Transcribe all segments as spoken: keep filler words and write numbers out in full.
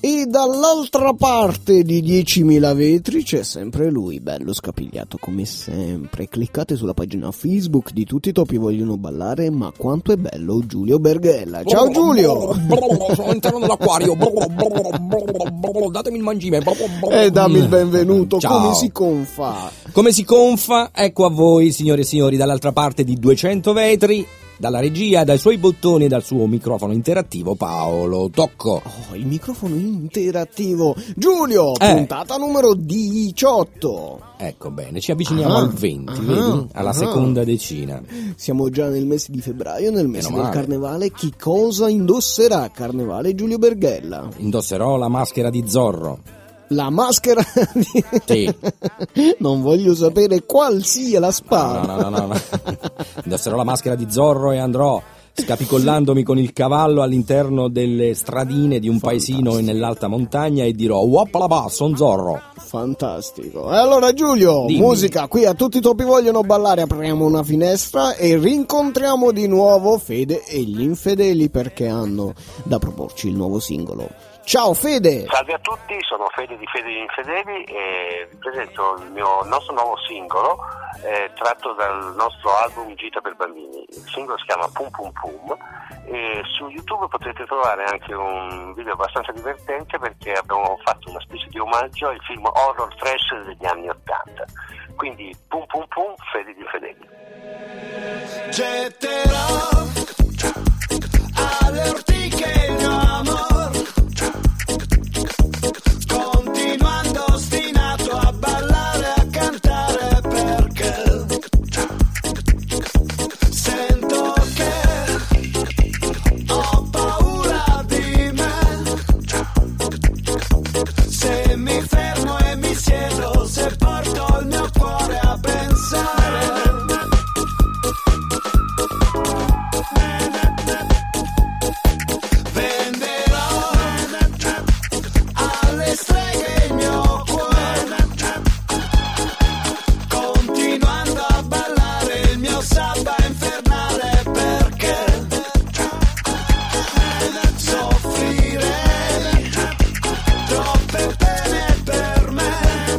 E dall'altra parte di diecimila vetri c'è sempre lui, bello scapigliato come sempre. Cliccate sulla pagina Facebook di Tutti i topi vogliono ballare, ma quanto è bello Giulio Berghella. Ciao Giulio! Sono all'interno dell'acquario, datemi il mangime. E dammi il benvenuto. Ciao. Come si confa? Come si confa? Ecco a voi, signore e signori, dall'altra parte di duecento vetri, dalla regia, dai suoi bottoni e dal suo microfono interattivo, Paolo Tocco. Oh, il microfono interattivo. Giulio, Eh. puntata numero diciotto. Ecco bene, ci avviciniamo Ah, al venti, ah, vedi? Alla ah. seconda decina. Siamo già nel mese di febbraio, nel mese Meno del male. carnevale. Chi cosa indosserà a carnevale Giulio Berghella? Indosserò la maschera di Zorro. La maschera di... Sì. Non voglio sapere qual sia la No, spada. no, no, no, no. Indosserò la maschera di Zorro e andrò scapicollandomi con il cavallo all'interno delle stradine di un paesino nell'alta montagna e dirò "Wapalaba, son Zorro". Fantastico. E allora Giulio, Dimmi. musica, qui a Tutti i topi vogliono ballare, apriamo una finestra e rincontriamo di nuovo Fede e gli infedeli perché hanno da proporci il nuovo singolo. Ciao Fede! Salve a tutti, sono Fede di Fede e Infedeli e vi presento il mio il nostro nuovo singolo eh, tratto dal nostro album Gita per bambini. Il singolo si chiama Pum Pum Pum e su YouTube potete trovare anche un video abbastanza divertente perché abbiamo fatto una specie di omaggio al film horror trash degli anni ottanta. Quindi Pum Pum Pum, Fede di Infedeli. Getterò alle ortiche il mio amor, continuando ostinato a ballare, a cantare perché sento che ho paura di me. Se mi fermo e mi siedo, se porto il mio cuore a pensare, venderò alle streghe il mio cuore, continuando a ballare il mio sabba infernale perché soffrirei troppe pene per me.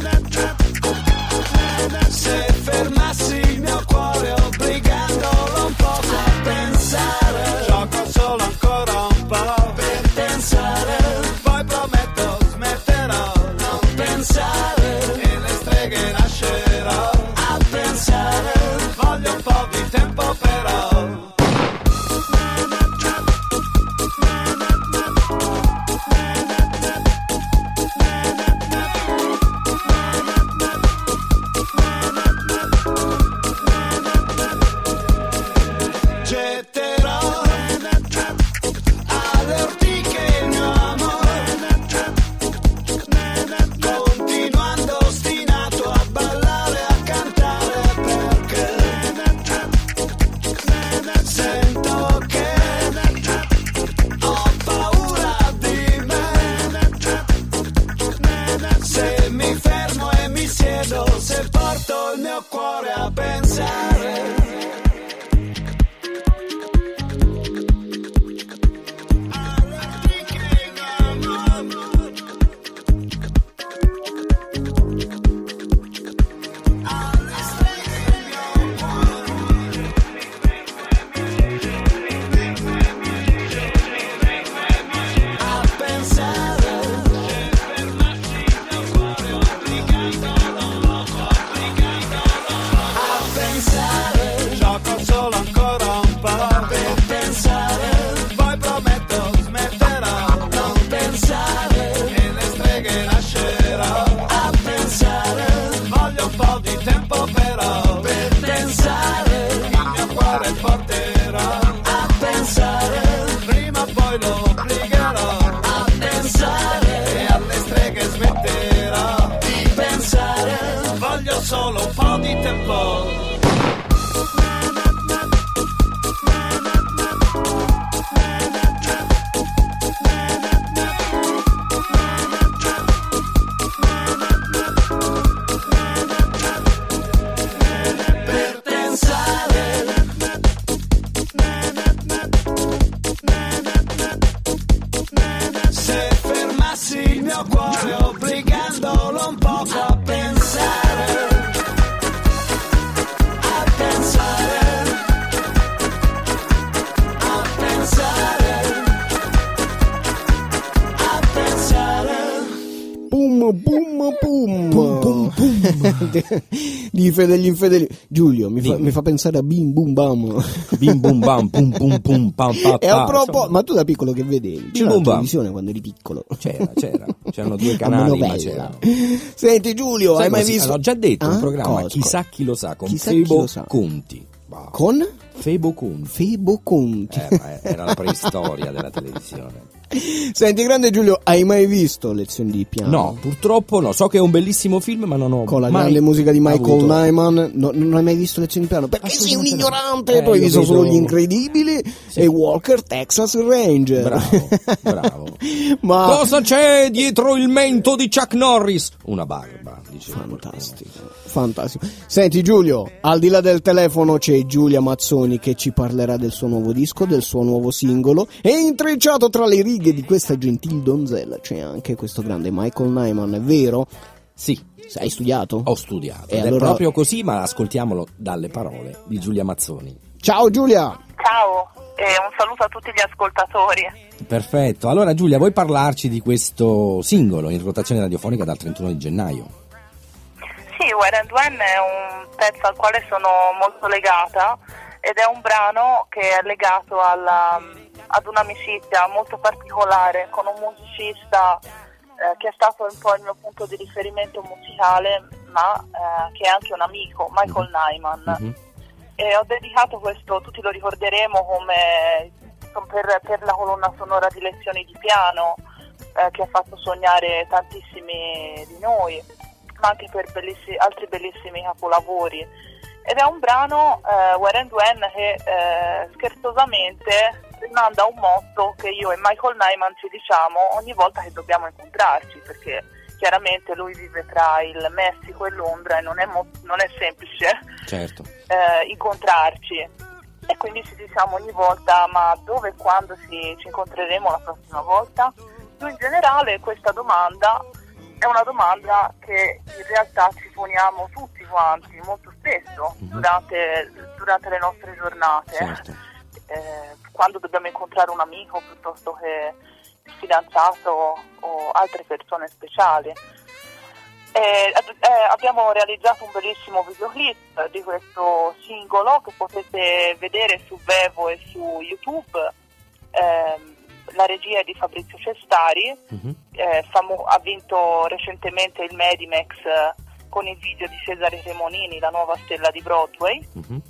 Se fermassi il mio cuore obbligandolo un poco a pensare, gioco solo ancora un po' per pensare, poi prometto smetterò, non pensare, e le streghe lascerò a pensare, voglio un po' di tempo però. Getterò alle ortiche il mio amore, continuando ostinato a ballare, a cantare perché sento che ho paura di me. Se mi fermo e mi siedo, se porto il mio cuore a pensare, a pensare, a pensare, gioco solo ancora un po' per pensare, poi prometto smetterò, non pensare, e le streghe lascerò a pensare, voglio un po' di tempo però per pensare, il mio cuore porterò a pensare, prima o poi lo obbligherò a pensare, e alle streghe smetterò di pensare, voglio solo un po' di tempo. Per pensare, se fermassi di Fede gli infedeli. Giulio mi fa, Dimmi. mi fa pensare a Bim Bum Bam. Bim bum bam, pum pum pum, pam pa E a pa, proposito, insomma. ma tu da piccolo che vedevi? C'era Bim la Bum Bam. televisione quando eri piccolo? C'era, c'era, c'erano due La canali, ma manovella. c'erano. Senti Giulio, Sai hai mai cosa si- visto? L'ho già detto, un Ah, programma, cosa? chissà chi lo sa, con Chissà chi Febo lo sa. Conti. Wow. Con Febo Conti. Febo Conti. Era, era la preistoria della televisione. Senti, grande Giulio, hai mai visto Lezioni di piano? No, purtroppo no. So che è un bellissimo film, ma non ho Con la mai grande musica di Michael avuto- Nyman. No, non hai mai visto Lezioni di piano? Perché sei un Assolutamente no. ignorante. Eh, tu hai io visto solo vedo- Gli Incredibili e Walker Texas Ranger. Bravo, bravo. Ma Cosa c'è dietro il mento di Chuck Norris? Una barba, diceva fantastico, fantastico. Senti Giulio, al di là del telefono c'è Giulia Mazzoni che ci parlerà del suo nuovo disco, del suo nuovo singolo, e intrecciato tra le righe di questa gentil donzella c'è anche questo grande Michael Nyman, è vero? Sì, Hai studiato? ho studiato. E Ed allora- è proprio così, ma ascoltiamolo dalle parole di Giulia Mazzoni. Ciao Giulia! Ciao e un saluto a tutti gli ascoltatori. Perfetto. Allora Giulia, vuoi parlarci di questo singolo in rotazione radiofonica dal trentuno di gennaio? Sì, Where and When è un pezzo al quale sono molto legata ed è un brano che è legato alla, ad un'amicizia molto particolare con un musicista eh, che è stato un po' il mio punto di riferimento musicale, ma eh, che è anche un amico, Michael Nyman. Mhm. E ho dedicato questo, tutti lo ricorderemo come per, per la colonna sonora di Lezioni di piano, eh, che ha fatto sognare tantissimi di noi, ma anche per bellissi- altri bellissimi capolavori. Ed è un brano, eh, Where and When, che eh, scherzosamente rimanda a un motto che io e Michael Nyman ci diciamo ogni volta che dobbiamo incontrarci, perché chiaramente lui vive tra il Messico e Londra e non è, mo- non è semplice Certo. eh, incontrarci, e quindi ci diciamo ogni volta: ma dove e quando ci, ci incontreremo la prossima volta? Più in generale questa domanda è una domanda che in realtà ci poniamo tutti quanti molto spesso Mhm. durante, durante le nostre giornate, Certo. eh, quando dobbiamo incontrare un amico piuttosto che il fidanzato o altre persone speciali. Eh, ad- eh, abbiamo realizzato un bellissimo videoclip di questo singolo che potete vedere su Vevo e su YouTube. Ehm, la regia è di Fabrizio Cestari, Mhm. eh, famo- ha vinto recentemente il Medimex eh, con il video di Cesare Cremonini, la nuova stella di Broadway. Mhm.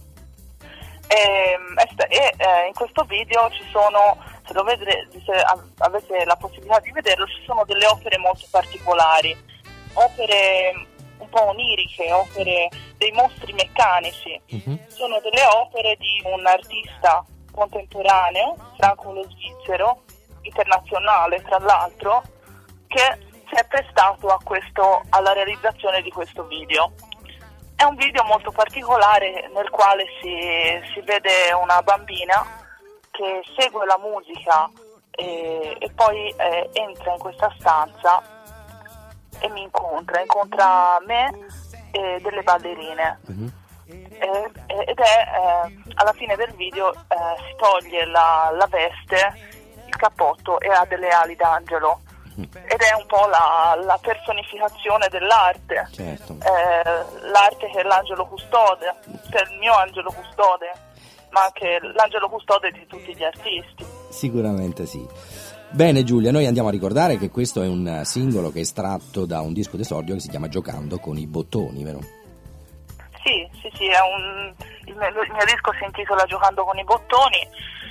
Ehm, E, sta- e, eh, in questo video ci sono, se, lo vedre- se av- avete la possibilità di vederlo, ci sono delle opere molto particolari, opere un po' oniriche, opere dei mostri meccanici. Mhm. Sono delle opere di un artista contemporaneo, Franco lo Svizzero, internazionale tra l'altro, che si è prestato a questo, alla realizzazione di questo video. È un video molto particolare nel quale si, si vede una bambina che segue la musica e, e poi eh, entra in questa stanza e mi incontra, incontra me e delle ballerine. Mhm. Eh, eh, ed è eh, alla fine del video eh, si toglie la, la veste, il cappotto, e ha delle ali d'angelo, ed è un po' la, la personificazione dell'arte. Certo. Eh, l'arte che è l'angelo custode, che è il mio angelo custode, ma anche l'angelo custode di tutti gli artisti. Sicuramente sì. Bene Giulia, noi andiamo a ricordare che questo è un singolo che è estratto da un disco d'esordio che si chiama Giocando con i bottoni, vero? Sì, sì, sì, è un, il, mio, il mio disco si intitola Giocando con i bottoni,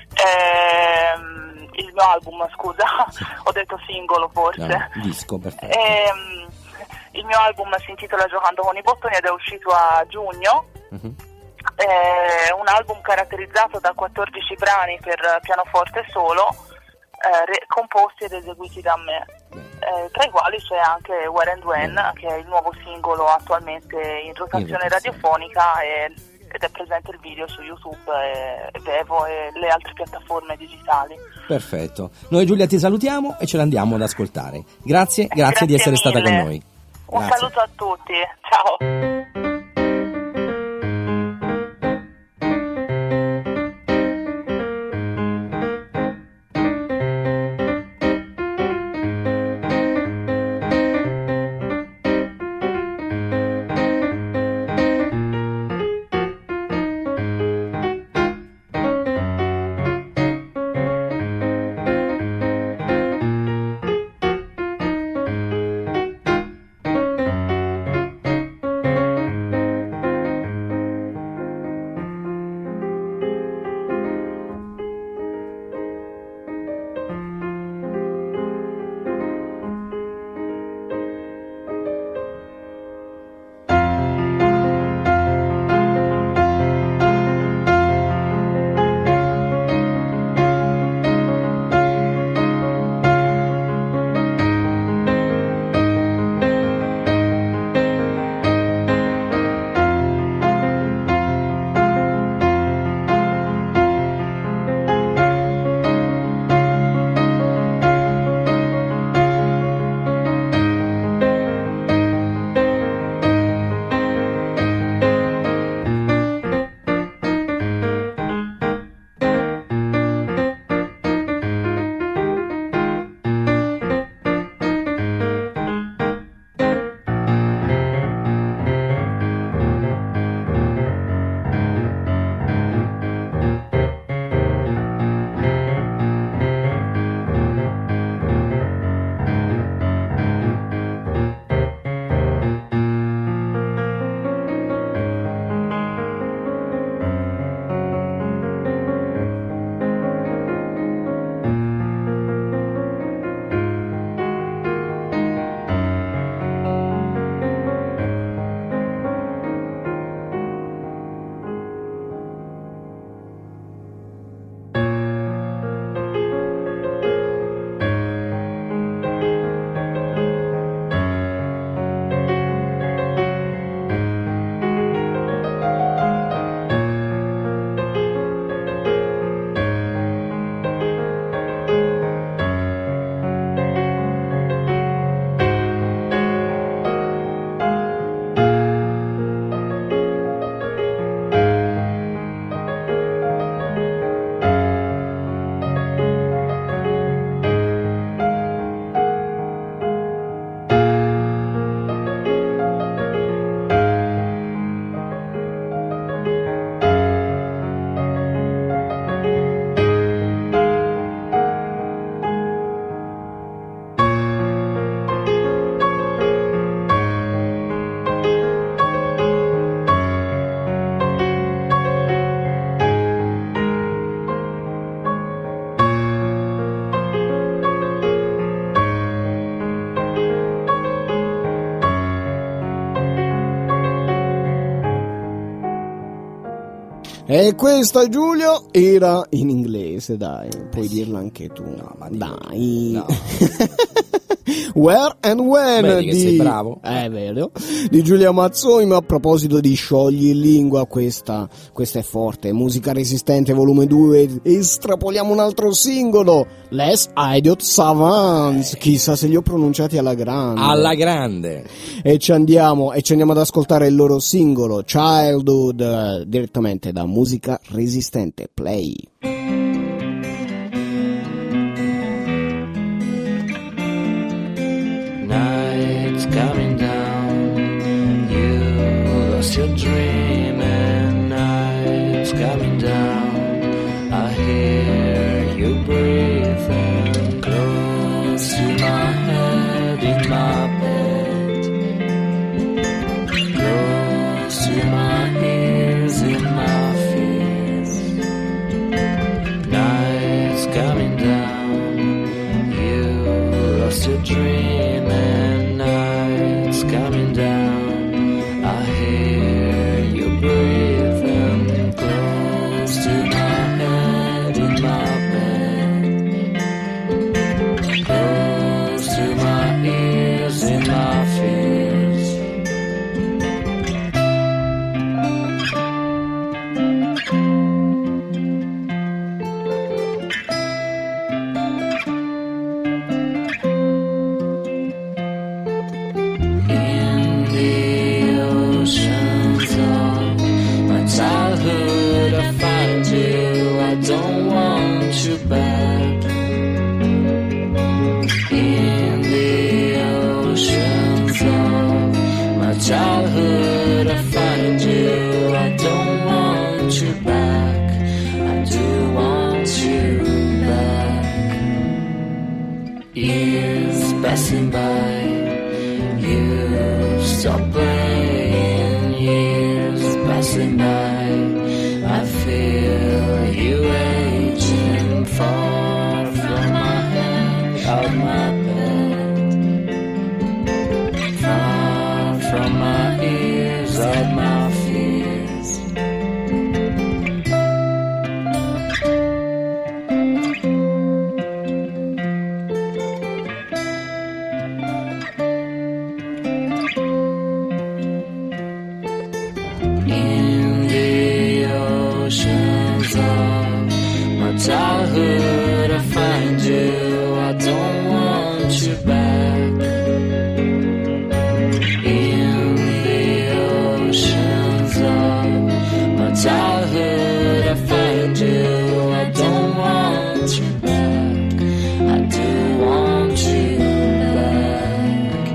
ehm, il mio album, scusa, ho detto singolo forse. No, disco, perfetto. Ehm, il mio album si intitola Giocando con i bottoni ed è uscito a giugno. Mhm. È un album caratterizzato da quattordici brani per pianoforte solo, eh, re- composti ed eseguiti da me. Eh, tra i quali c'è anche Where and When, Bene. che è il nuovo singolo attualmente in rotazione, In rotazione. radiofonica, e, ed è presente il video su YouTube e, e Vevo e le altre piattaforme digitali. Perfetto. Noi Giulia ti salutiamo e ce l'andiamo ad ascoltare. Grazie, grazie, Grazie di essere stata con mille. noi. Un Grazie. saluto a tutti, ciao! E questa, Giulio, era in inglese, dai, puoi dirla anche tu. No, ma dai. No. Where and When. Vedi che di... sei bravo. È vero. Di Giulia Mazzoni. Ma a proposito di sciogli in lingua, questa, questa è forte. Musica Resistente volume due. Estrapoliamo un altro singolo. Les Idiot Savants. Chissà se li ho pronunciati alla grande. Alla grande. E ci andiamo, e ci andiamo ad ascoltare il loro singolo Childhood, eh, direttamente da Musica Resistente. Play. Night's coming down, you lost your dream, and night's coming down, I hear you breathing close to my head in my bed, close to my ears in my fears. Night's coming down, you lost your dream, and night's coming down, I hear you breathing close to my head in my bed, close to my ears in my fears. In the oceans of my childhood, I find you. I don't want you back. In the oceans of my childhood, I find you. I don't want you back. I do want you back. Years passing by, you stop playing. Years passing by, I feel you aging far from my head, out my bed, far from my ears, out my fears. In the oceans of my childhood, I find you. I don't want you back. In the oceans of my childhood, I find you. I don't want you back. I do want you back.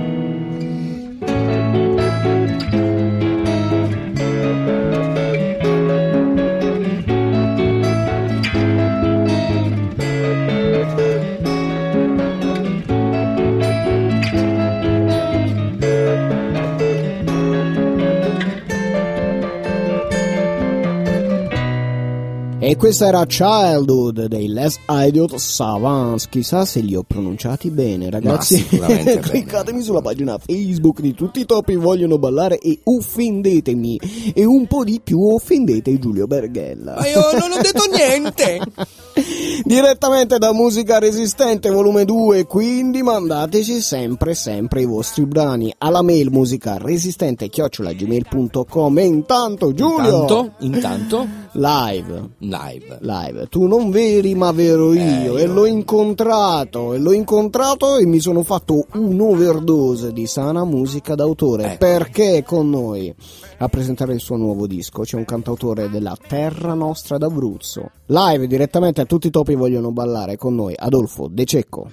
E questa era Childhood dei Les Idiot Savants. Chissà se li ho pronunciati bene, ragazzi. Ma sicuramente Cliccatemi sulla pagina Facebook di Tutti i Topi Vogliono Ballare e offendetemi. E un po' di più offendete Giulio Berghella. Ma io non ho detto niente. Direttamente da Musica Resistente volume due, quindi mandateci sempre sempre i vostri brani alla mail musicaresistente chiocciola gmail punto com. E intanto Giulio, Intanto, intanto live live. live tu non veri ma vero io, Eh, e io- l'ho incontrato e l'ho incontrato e mi sono fatto un'overdose di sana musica d'autore. Ecco. Perché con noi a presentare il suo nuovo disco c'è un cantautore della terra nostra d'Abruzzo. Live direttamente a Tutti i Topi Vogliono Ballare con noi Adolfo De Cecco.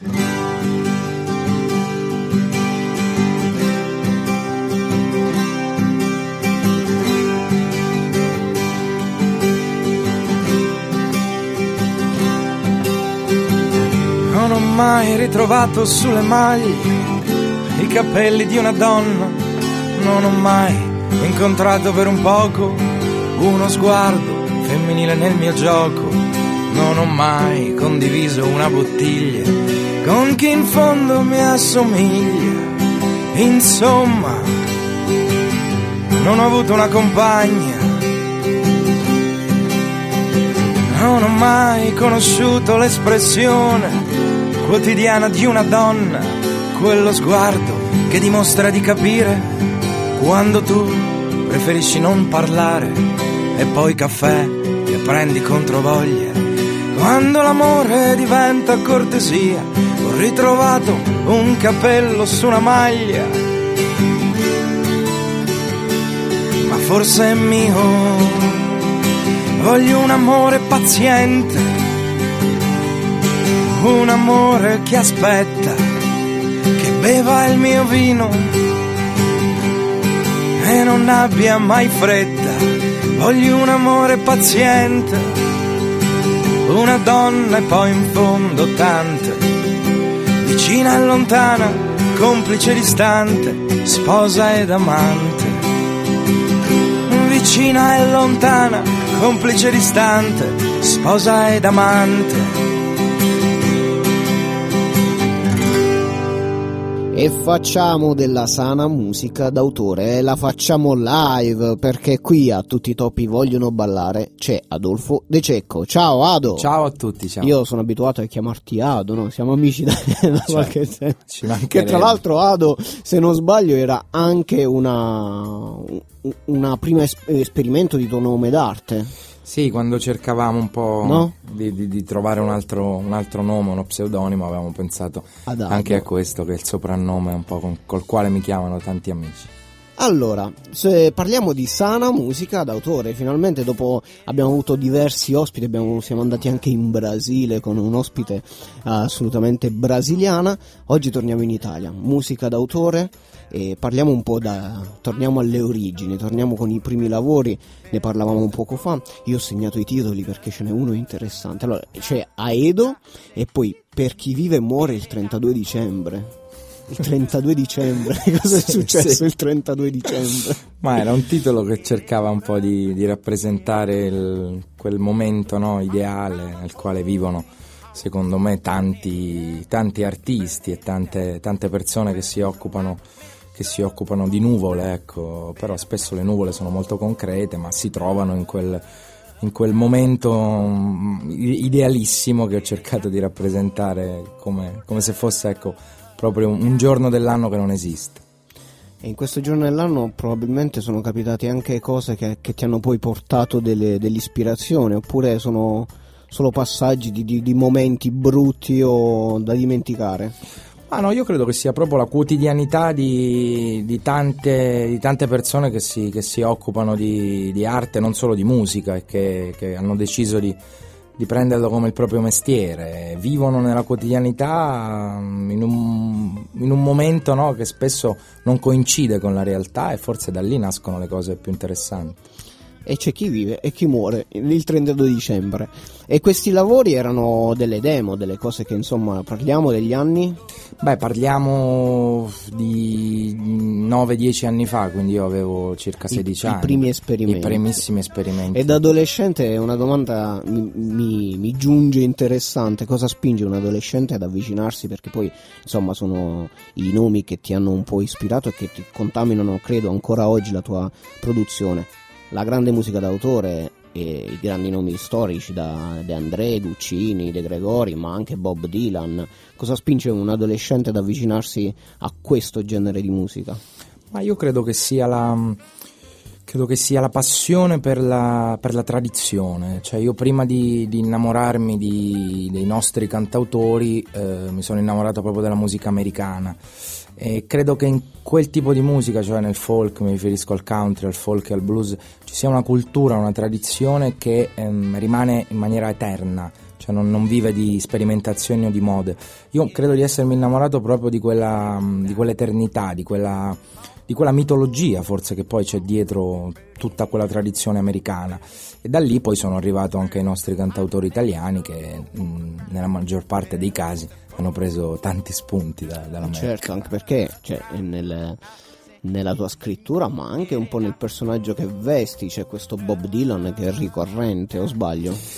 Non ho mai ritrovato sulle maglie i capelli di una donna, non ho mai incontrato per un poco uno sguardo femminile nel mio gioco, non ho mai condiviso una bottiglia con chi in fondo mi assomiglia, insomma non ho avuto una compagna Non ho mai conosciuto l'espressione quotidiana di una donna, quello sguardo che dimostra di capire quando tu preferisci non parlare, e poi caffè che prendi controvoglia. Quando l'amore diventa cortesia, ho ritrovato un cappello su una maglia, ma forse è mio. Voglio un amore paziente, un amore che aspetta, che beva il mio vino e non abbia mai fretta. Voglio un amore paziente, una donna e poi in fondo tante, vicina e lontana, complice e distante, sposa ed amante. Vicina e lontana, complice e distante, sposa ed amante. E facciamo della sana musica d'autore, e la facciamo live, perché qui a Tutti i Topi Vogliono Ballare c'è Adolfo De Cecco. Ciao Ado! Ciao a tutti, ciao. Io sono abituato a chiamarti Ado, no? Siamo amici da, da Cioè, qualche tempo. ci mancherebbe. Che tra l'altro Ado, se non sbaglio, era anche una, una prima es- esperimento di tuo nome d'arte. Sì, quando cercavamo un po' No? di, di, di trovare un altro, un altro nome, uno pseudonimo, avevamo pensato Ad Ado. anche a questo, che è il soprannome un po' con, col quale mi chiamano tanti amici. Allora, se parliamo di sana musica d'autore, finalmente dopo abbiamo avuto diversi ospiti, abbiamo, siamo andati anche in Brasile con un ospite assolutamente brasiliana, oggi torniamo in Italia, musica d'autore, e parliamo un po' da, torniamo alle origini, torniamo con i primi lavori, ne parlavamo un poco fa, io ho segnato i titoli perché ce n'è uno interessante. Allora, c'è Aedo e poi Per chi vive e muore il trentadue dicembre. Il trentadue dicembre, cosa è Sì, successo sì. il trentadue dicembre? Ma era un titolo che cercava un po' di, di rappresentare il, quel momento, no, ideale nel quale vivono, secondo me, tanti, tanti artisti e tante, tante persone che si occupano che si occupano di nuvole, ecco. Però spesso le nuvole sono molto concrete, ma si trovano in quel, in quel momento um, idealissimo che ho cercato di rappresentare come, come se fosse, ecco, proprio un, un giorno dell'anno che non esiste. E in questo giorno dell'anno probabilmente sono capitate anche cose che, che ti hanno poi portato delle, dell'ispirazione, oppure sono solo passaggi di, di, di momenti brutti o da dimenticare? Ah no, io credo che sia proprio la quotidianità di, di, tante, di tante persone che si, che si occupano di, di arte, non solo di musica, e che, che hanno deciso di, di prenderlo come il proprio mestiere. Vivono nella quotidianità in un, in un momento, no, che spesso non coincide con la realtà, e forse da lì nascono le cose più interessanti. E c'è chi vive e chi muore il trentadue dicembre. E questi lavori erano delle demo, delle cose che, insomma, parliamo degli anni? Beh, parliamo di nove dieci anni fa, quindi io avevo circa sedici I, anni. I primi esperimenti. I primissimi esperimenti. E da adolescente una domanda mi, mi, mi giunge interessante: cosa spinge un adolescente ad avvicinarsi? Perché poi, insomma, sono i nomi che ti hanno un po' ispirato e che ti contaminano, credo, ancora oggi la tua produzione. La grande musica d'autore e i grandi nomi storici da De André, Guccini, De Gregori, ma anche Bob Dylan. Cosa spinge un adolescente ad avvicinarsi a questo genere di musica? Ma io credo che sia la, credo che sia la passione per la, per la tradizione. Cioè, io prima di, di innamorarmi di, dei nostri cantautori eh, mi sono innamorato proprio della musica americana. E credo che in quel tipo di musica, cioè nel folk, mi riferisco al country, al folk e al blues, ci sia una cultura, una tradizione che ehm, rimane in maniera eterna, cioè non, non vive di sperimentazioni o di mode. Io credo di essermi innamorato proprio di quella, di quell'eternità, di quella, di quella mitologia forse che poi c'è dietro tutta quella tradizione americana, e da lì poi sono arrivato anche ai nostri cantautori italiani che mh, nella maggior parte dei casi hanno preso tanti spunti da, dall'America. Certo, anche perché, cioè, nel, nella tua scrittura, ma anche un po' nel personaggio che vesti, c'è questo Bob Dylan che è ricorrente, o sbaglio?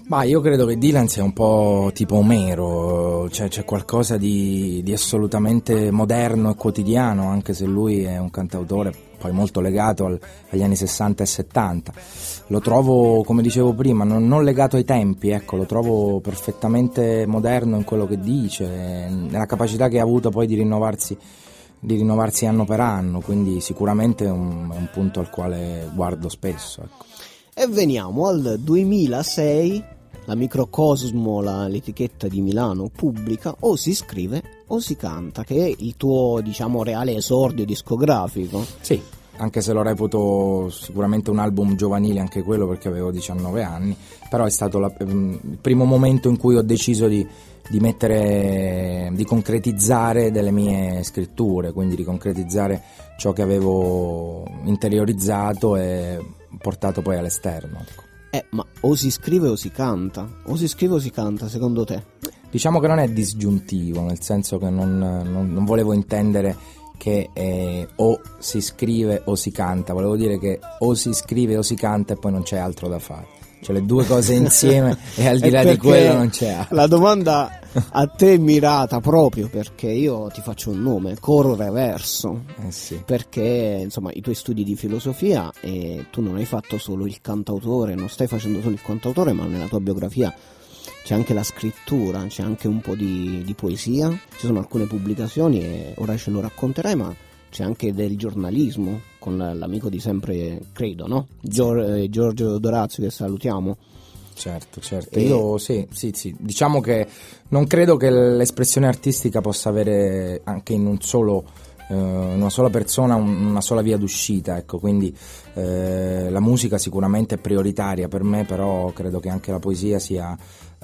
Ma io credo che Dylan sia un po' tipo Omero, cioè c'è qualcosa di, di assolutamente moderno e quotidiano, anche se lui è un cantautore poi molto legato al, agli anni sessanta e settanta. Lo trovo, come dicevo prima, non, non legato ai tempi, ecco, lo trovo perfettamente moderno in quello che dice, nella capacità che ha avuto poi di rinnovarsi, di rinnovarsi anno per anno, quindi sicuramente è un, è un punto al quale guardo spesso, ecco. E veniamo al duemilasei, la Microcosmo, la, l'etichetta di Milano, pubblica O si scrive o si canta, che è il tuo, diciamo, reale esordio discografico. Sì, anche se lo reputo sicuramente un album giovanile anche quello, perché avevo diciannove anni, però è stato la, il primo momento in cui ho deciso di, di mettere, di concretizzare delle mie scritture, quindi di concretizzare ciò che avevo interiorizzato e portato poi all'esterno, ecco. Eh, ma o si scrive o si canta? O si scrive o si canta, secondo te? Diciamo che non è disgiuntivo, nel senso che non, non, non volevo intendere che eh, o si scrive o si canta, volevo dire che o si scrive o si canta e poi non c'è altro da fare. Cioè le due cose insieme e al di là di quello non c'è altro. La domanda a te è mirata proprio perché io ti faccio un nome, Coro Reverso, eh sì. Perché insomma i tuoi studi di filosofia, e tu non hai fatto solo il cantautore, non stai facendo solo il cantautore, ma nella tua biografia c'è anche la scrittura, c'è anche un po' di, di poesia, ci sono alcune pubblicazioni e ora ce lo racconterai, ma c'è anche del giornalismo con l'amico di sempre, credo, no? Gior- Giorgio Dorazio, che salutiamo. Certo, certo. E... Io sì, sì, sì. Diciamo che non credo che l'espressione artistica possa avere anche in un solo, eh, una sola persona un, una sola via d'uscita, ecco. Quindi eh, la musica sicuramente è prioritaria per me, però credo che anche la poesia sia,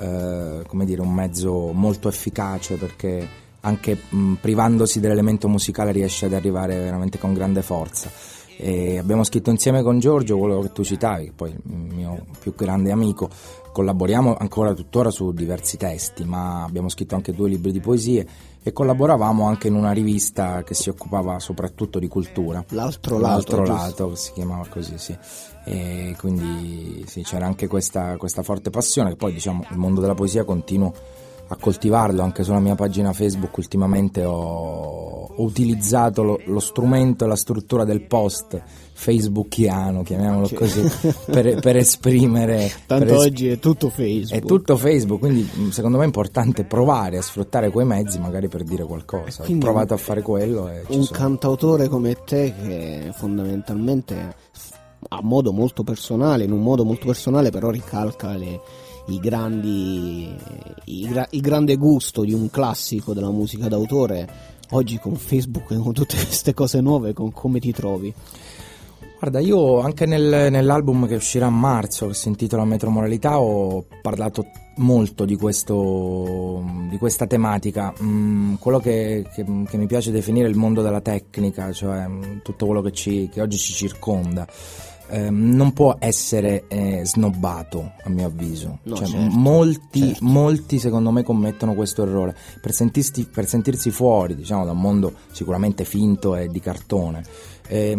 eh, come dire, un mezzo molto efficace, perché anche mh, privandosi dell'elemento musicale riesce ad arrivare veramente con grande forza. E abbiamo scritto insieme con Giorgio quello che tu citavi, che poi il mio più grande amico, collaboriamo ancora tuttora su diversi testi, ma abbiamo scritto anche due libri di poesie e collaboravamo anche in una rivista che si occupava soprattutto di cultura, L'altro L'altro lato, lato si chiamava così, sì. E quindi sì, c'era anche questa, questa forte passione, che poi diciamo il mondo della poesia continuo a coltivarlo. Anche sulla mia pagina Facebook ultimamente ho, ho utilizzato lo, lo strumento e la struttura del post facebookiano, chiamiamolo Cioè. così, per, per esprimere tanto per es- oggi è tutto Facebook, è tutto Facebook, quindi secondo me è importante provare a sfruttare quei mezzi magari per dire qualcosa. Quindi ho provato a fare quello e ci un sono. cantautore come te che fondamentalmente a modo molto personale, in un modo molto personale però ricalca le i grandi i gra, il grande gusto di un classico della musica d'autore. Oggi con Facebook e con tutte queste cose nuove, con come ti trovi? Guarda, io anche nel, nell'album che uscirà a marzo, che si intitola Metromoralità, ho parlato molto di questo di questa tematica, mm, quello che, che, che mi piace definire il mondo della tecnica, cioè tutto quello che, ci, che oggi ci circonda. Eh, non può essere eh, snobbato, a mio avviso. No, cioè, certo, molti, certo. molti secondo me commettono questo errore per sentirsi, per sentirsi fuori, diciamo, da un mondo sicuramente finto e di cartone. Eh,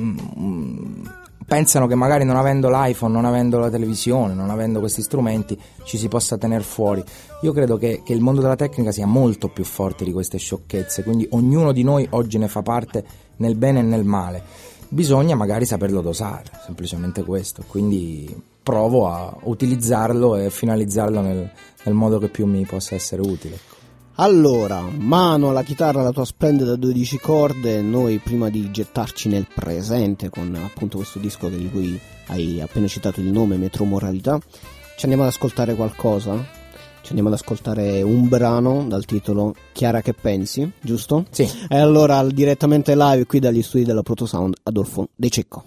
mm, pensano che magari non avendo l'iPhone, non avendo la televisione, non avendo questi strumenti ci si possa tener fuori. Io credo che, che il mondo della tecnica sia molto più forte di queste sciocchezze, quindi ognuno di noi oggi ne fa parte nel bene e nel male. Bisogna magari saperlo dosare, semplicemente questo, quindi provo a utilizzarlo e finalizzarlo nel, nel modo che più mi possa essere utile. Allora, mano alla chitarra, la tua splendida dodici corde. Noi prima di gettarci nel presente con appunto questo disco di cui hai appena citato il nome, Metromoralità, ci andiamo ad ascoltare qualcosa? Ci andiamo ad ascoltare un brano dal titolo Chiara che pensi, giusto? Sì. E allora direttamente live qui dagli studi della Protosound, Adolfo De Cecco.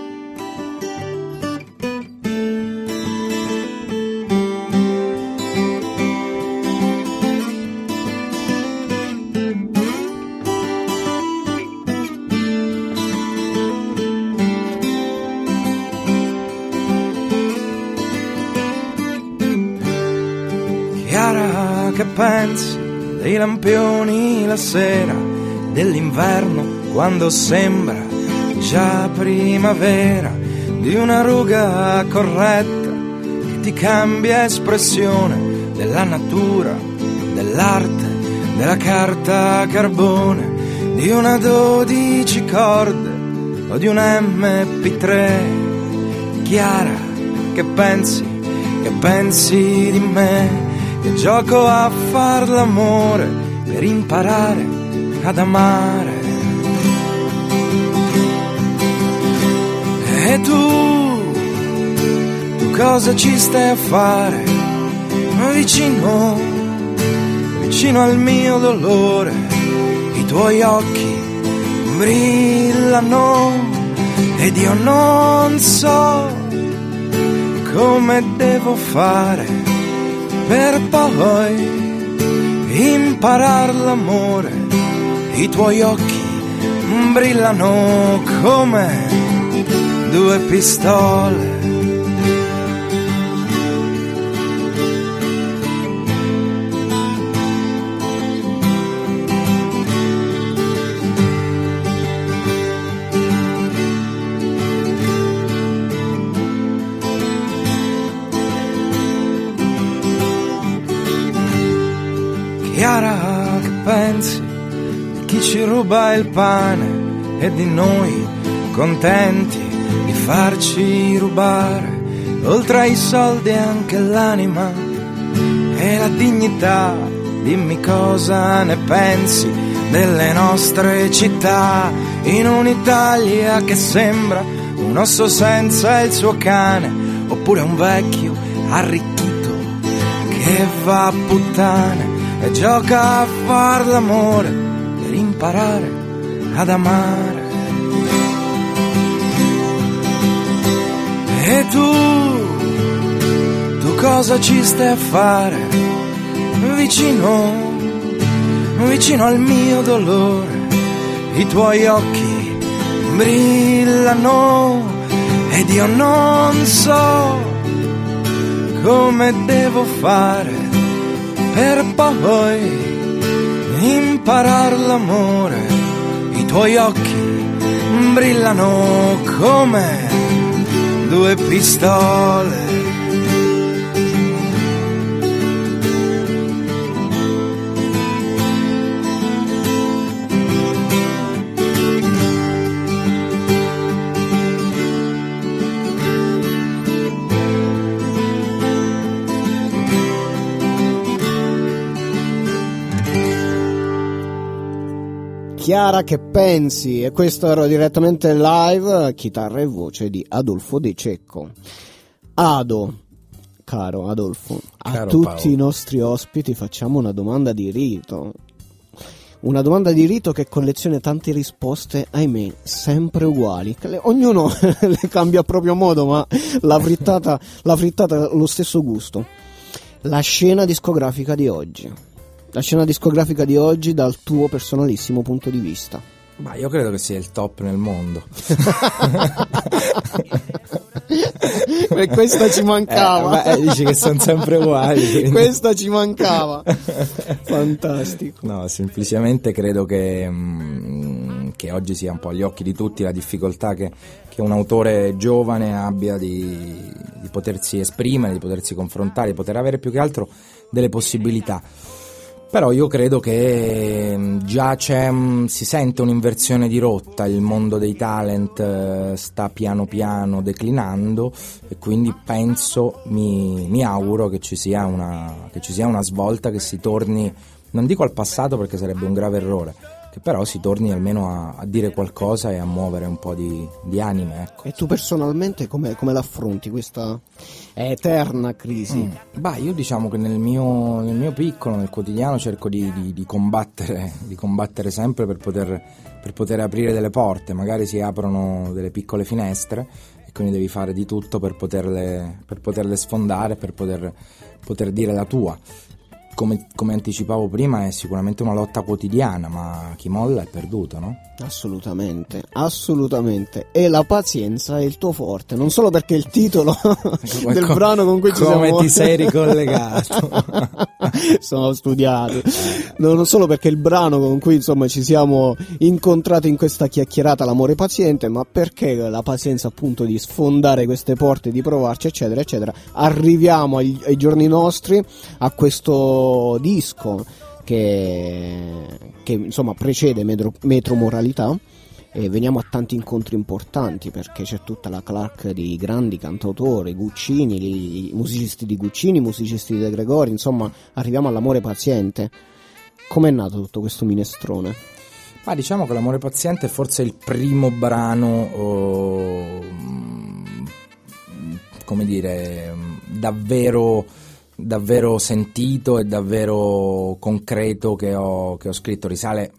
Chiara, che pensi dei lampioni la sera, dell'inverno quando sembra già primavera, di una ruga corretta che ti cambia espressione della natura, dell'arte, della carta carbone, di una dodici corde o di un emme pi tre. Chiara, che pensi, che pensi di me, che gioco a far l'amore per imparare ad amare. E tu, tu cosa ci stai a fare vicino, vicino al mio dolore? I tuoi occhi brillano ed io non so come devo fare per poi imparar l'amore. I tuoi occhi brillano come due pistole. Chiara, che pensi di chi ci ruba il pane e di noi contenti di farci rubare, oltre ai soldi anche l'anima e la dignità? Dimmi cosa ne pensi delle nostre città, in un'Italia che sembra un osso senza il suo cane, oppure un vecchio arricchito che va a puttane e gioca a far l'amore per imparare ad amare. E tu, tu cosa ci stai a fare vicino, vicino al mio dolore? I tuoi occhi brillano ed io non so come devo fare per poi imparar l'amore. I tuoi occhi brillano come due pistole. Chiara, che pensi? E questo era direttamente live, chitarra e voce di Adolfo De Cecco. Ado, caro Adolfo, a Caro tutti Paolo. i nostri ospiti facciamo una domanda di rito. Una domanda di rito che colleziona tante risposte, ahimè, sempre uguali. Che le- ognuno le cambia a proprio modo, ma la frittata, la frittata ha lo stesso gusto. La scena discografica di oggi. La scena discografica di oggi dal tuo personalissimo punto di vista. Ma io credo che sia il top nel mondo. E questa ci mancava. Eh, beh, dici che sono sempre uguali. quindi- Questa ci mancava. Fantastico. No, semplicemente credo che, mm, che oggi sia un po' agli occhi di tutti la difficoltà che, che un autore giovane abbia di, di potersi esprimere, di potersi confrontare, di poter avere più che altro delle possibilità. Però io credo che mm, già c'è, mm, si sente un'inversione di rotta, il mondo dei talent eh, sta piano piano declinando e quindi penso, mi, mi auguro che ci sia una, che ci sia una svolta, che si torni, non dico al passato perché sarebbe un grave errore, che però si torni almeno a, a dire qualcosa e a muovere un po' di, di anime, ecco. E tu personalmente come, come l'affronti questa eterna crisi? Mm. Bah, io diciamo che nel mio, nel mio piccolo, nel quotidiano cerco di, di, di combattere, di combattere sempre per poter, per poter aprire delle porte, magari si aprono delle piccole finestre e quindi devi fare di tutto per poterle, per poterle sfondare, per poter, poter dire la tua. Come, come anticipavo prima è sicuramente una lotta quotidiana, ma chi molla è perduto, no? Assolutamente, assolutamente. E la pazienza è il tuo forte, non solo perché il titolo del co- brano con cui ci siamo... come ti sei ricollegato. Sono studiato, non solo perché il brano con cui insomma ci siamo incontrati in questa chiacchierata, l'amore paziente, ma perché la pazienza appunto di sfondare queste porte, di provarci eccetera eccetera. Arriviamo ai, ai giorni nostri, a questo disco che, che insomma precede Metro, Metro Moralità, e veniamo a tanti incontri importanti perché c'è tutta la clac di grandi cantautori, Guccini, i musicisti di Guccini, i musicisti di De Gregori, insomma arriviamo all'amore paziente. Com'è nato tutto questo minestrone? Ma diciamo che l'amore paziente è forse il primo brano oh, come dire davvero davvero sentito e davvero concreto che ho, che ho scritto. Risale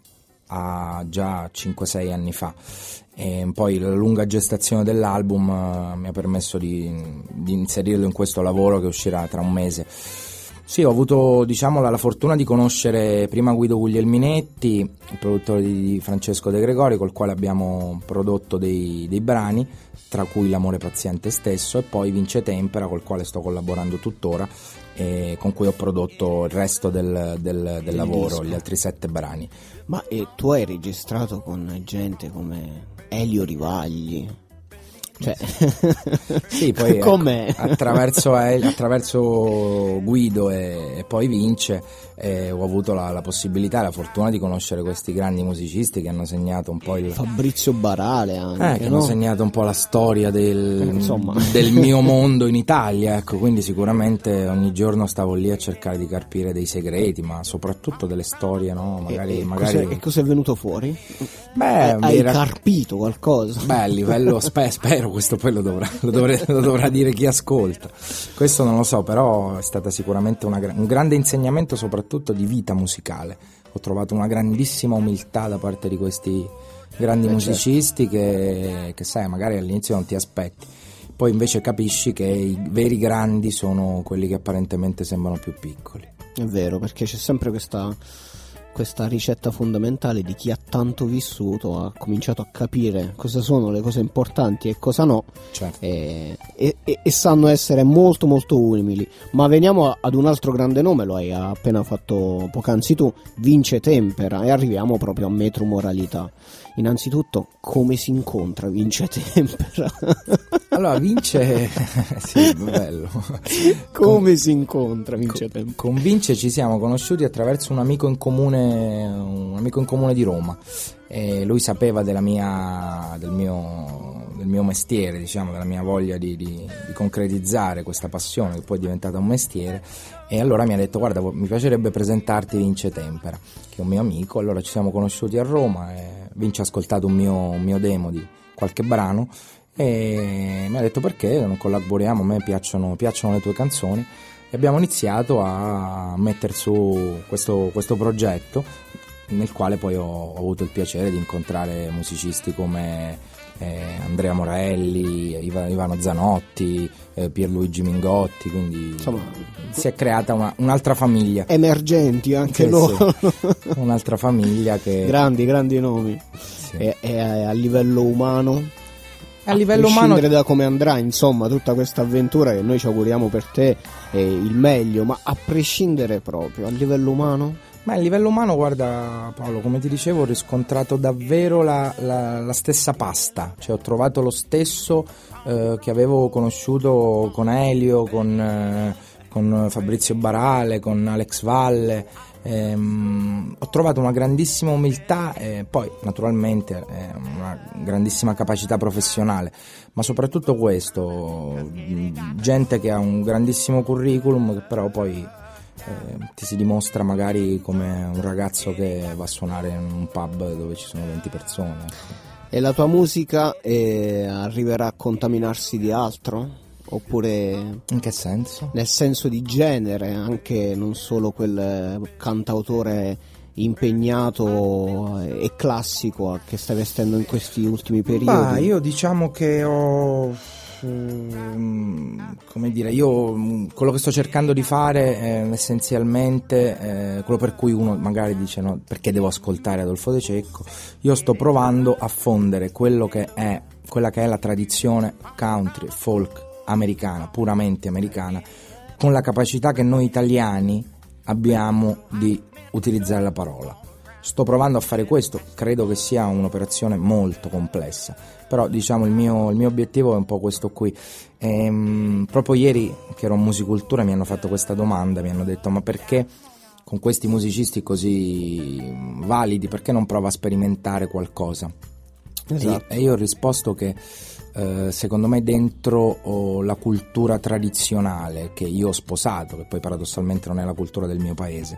a già cinque sei anni fa, e poi la lunga gestazione dell'album uh, mi ha permesso di, di inserirlo in questo lavoro che uscirà tra un mese. Sì, ho avuto diciamo la, la fortuna di conoscere prima Guido Guglielminetti, il produttore di, di Francesco De Gregori, col quale abbiamo prodotto dei, dei brani, tra cui L'amore paziente stesso, e poi Vince Tempera, col quale sto collaborando tuttora e con cui ho prodotto il resto del, del, del lavoro, disco. Gli altri sette brani. Ma e tu hai registrato con gente come Elio Rivagli? Cioè, sì, poi com'è? Ecco, attraverso, attraverso Guido e, e poi Vince eh, ho avuto la, la possibilità e la fortuna di conoscere questi grandi musicisti che hanno segnato un po' il Fabrizio Barale anche, eh, che no? hanno segnato un po' la storia del, del mio mondo in Italia, ecco, quindi sicuramente ogni giorno stavo lì a cercare di carpire dei segreti, ma soprattutto delle storie, no? Magari, e, e, magari... Cos'è, e cosa è venuto fuori? Beh, hai era... carpito qualcosa? Beh, a livello spe- spero questo poi lo dovrà, lo, dovrà, lo dovrà dire chi ascolta, questo non lo so, però è stata sicuramente una, un grande insegnamento soprattutto di vita musicale. Ho trovato una grandissima umiltà da parte di questi grandi eh musicisti certo. che, che sai magari all'inizio non ti aspetti, poi invece capisci che i veri grandi sono quelli che apparentemente sembrano più piccoli. È vero, perché c'è sempre questa questa ricetta fondamentale di chi ha tanto vissuto, ha cominciato a capire cosa sono le cose importanti e cosa no, certo. e, e, e sanno essere molto molto umili. Ma veniamo ad un altro grande nome, lo hai appena fatto poc'anzi tu, Vince Tempera, e arriviamo proprio a Metro Moralità. Innanzitutto, come si incontra Vince Tempera? Allora, Vince sì, bello. Come con, si incontra Vince con, Tempera? Con Vince ci siamo conosciuti attraverso un amico in comune, un amico in comune di Roma. E lui sapeva della mia, del mio, del mio mestiere, diciamo, della mia voglia di, di, di concretizzare questa passione che poi è diventata un mestiere, e allora mi ha detto: guarda, mi piacerebbe presentarti Vince Tempera, che è un mio amico. Allora ci siamo conosciuti a Roma e Vince ha ascoltato un mio, un mio demo di qualche brano e mi ha detto: perché non collaboriamo, a me piacciono, piacciono le tue canzoni, e abbiamo iniziato a mettere su questo, questo progetto, nel quale poi ho, ho avuto il piacere di incontrare musicisti come eh, Andrea Morelli, Iva, Ivano Zanotti, eh, Pierluigi Mingotti, quindi insomma si è creata una, un'altra famiglia. Emergenti anche sì, loro. Sì. Un'altra famiglia che... Grandi, grandi nomi. Sì. E, e a livello umano? A livello a umano, da come andrà, insomma, tutta questa avventura che noi ci auguriamo per te è il meglio, ma a prescindere proprio, a livello umano? Ma a livello umano, guarda Paolo, come ti dicevo, ho riscontrato davvero la, la, la stessa pasta, cioè ho trovato lo stesso eh, che avevo conosciuto con Elio, con, eh, con Fabrizio Barale, con Alex Valle. Ehm, ho trovato una grandissima umiltà e poi naturalmente eh, una grandissima capacità professionale, ma soprattutto questo, gente che ha un grandissimo curriculum che però poi eh, ti si dimostra magari come un ragazzo che va a suonare in un pub dove ci sono venti persone. E la tua musica eh, arriverà a contaminarsi di altro? Oppure in che senso? Nel senso di genere, anche non solo quel cantautore impegnato e classico che stai vestendo in questi ultimi periodi. Ma io diciamo che ho come dire, io quello che sto cercando di fare è essenzialmente eh, quello per cui uno magari dice no, perché devo ascoltare Adolfo De Cecco. Io sto provando a fondere quello che è quella che è la tradizione country, folk americana, puramente americana, con la capacità che noi italiani abbiamo di utilizzare la parola. Sto provando a fare questo, credo che sia un'operazione molto complessa, però diciamo il mio, il mio obiettivo è un po' questo qui. Ehm, proprio ieri che ero a Musicultura mi hanno fatto questa domanda, mi hanno detto ma perché con questi musicisti così validi, perché non prova a sperimentare qualcosa? Esatto. E, e io ho risposto che eh, secondo me dentro oh, la cultura tradizionale che io ho sposato, che poi paradossalmente non è la cultura del mio paese,